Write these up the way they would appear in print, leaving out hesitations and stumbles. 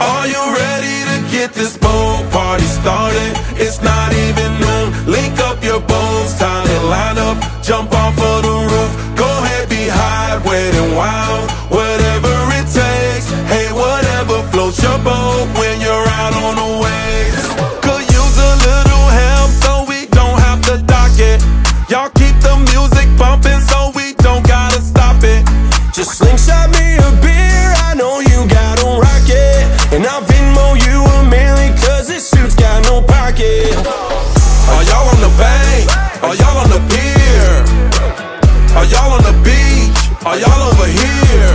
Are you ready to get this boat party started? It's not even noon. Link up your bones, time to line up, jump off of the roof. Go ahead, be hot, wet and wild, whatever it takes. Hey, whatever floats your boat when you're out on the waves. Could use a little help so we don't have to dock it. Y'all keep the music bumping so we don't gotta stop it. Just slingshot me a beer, I know you got a rocket. And I'll Venmo you $1 million cause this suit's got no pocket. Are y'all on the bank? Are y'all on the pier? Are y'all on the beach? Are y'all over here?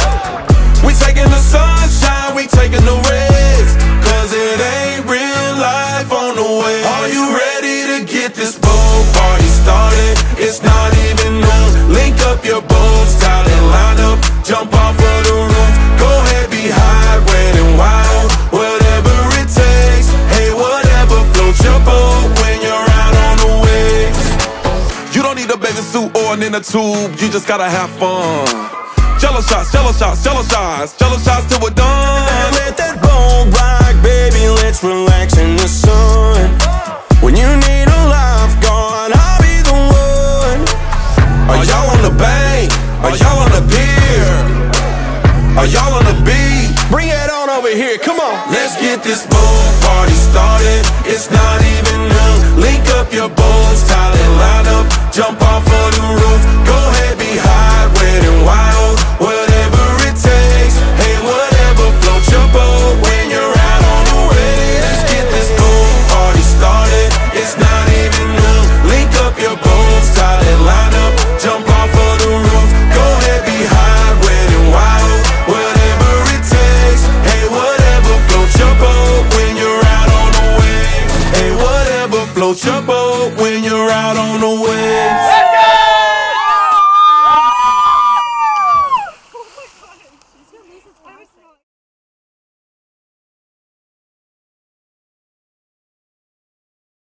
We taking the sunshine, we taking the risks, cause it ain't real life on the way. Are you ready to get this boat party started? It's not even noon. Link up your boats, tie and line up, jump off of the roof. Go ahead, be hot, wet and wild, whatever it takes. Hey, whatever floats your boat when you're out on the waves. You don't need a bathing suit or an inner tube, you just gotta have fun. Jello shots, jello shots, jello shots, jello shots till we're done. Let that boat rock, baby, let's relax in the sun. When you need a lifeguard, I'll be the one. Are y'all on the bank? Are y'all on the pier? Are y'all on the beach? Bring it on over here, come on. Let's get this boat party started. It's not even noon. Link up your boats, tie and line up, jump off of the roof. Go ahead, be hot, wet and wild, whatever it takes. Hey, whatever floats your boat when you're out on the waves. Let's get this boat party started. It's not even noon. Link up your boats, tie and line up, jump off of the roof. Go ahead, be hot, wet and wild, whatever it takes. Hey, whatever floats your boat when you're out on the waves. Hey, whatever floats your boat when you're out on the waves.